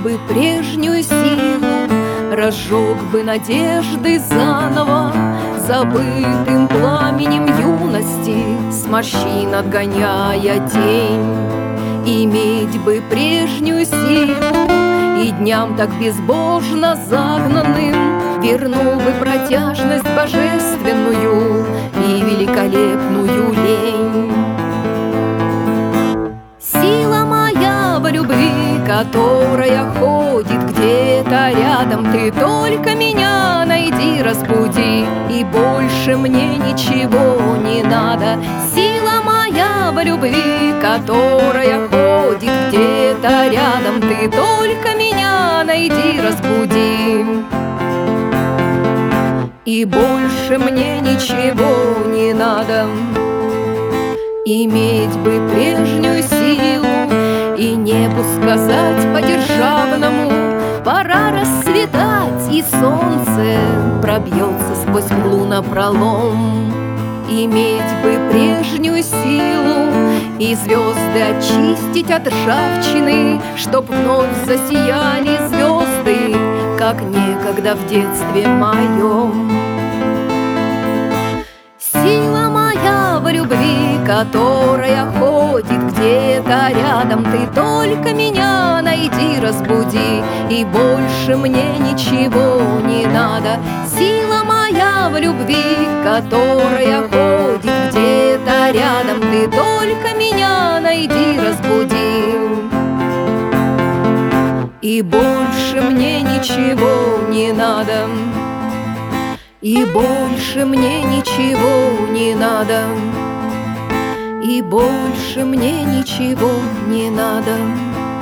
бы прежнюю силу, разжег бы надежды заново, забытым пламенем юности, с морщин отгоняя тень. Иметь бы прежнюю силу, и дням так безбожно загнанным вернул бы протяжность божественную и великолепную лень. Сила моя в любви, которая ходит где-то рядом, ты только меня найди, разбуди, и больше мне ничего не надо. Сила моя в любви, которая ходит где-то рядом, ты только меня найди, разбуди, и больше мне ничего не надо. Иметь бы прежнюю силу и небу сказать по-державному: пора расцветать, и солнце пробьется сквозь мглу напролом. Иметь бы прежнюю силу и звезды очистить от ржавчины, чтоб вновь засияли звезды, как некогда в детстве моем. Сила моя в любви, которая ходит где-то рядом, ты только меня найди, разбуди, и больше мне ничего не надо. Сила моя в любви, которая ходит где-то рядом, ты только меня найди, разбуди, и больше мне ничего не надо. И больше мне ничего не надо. И больше мне ничего не надо.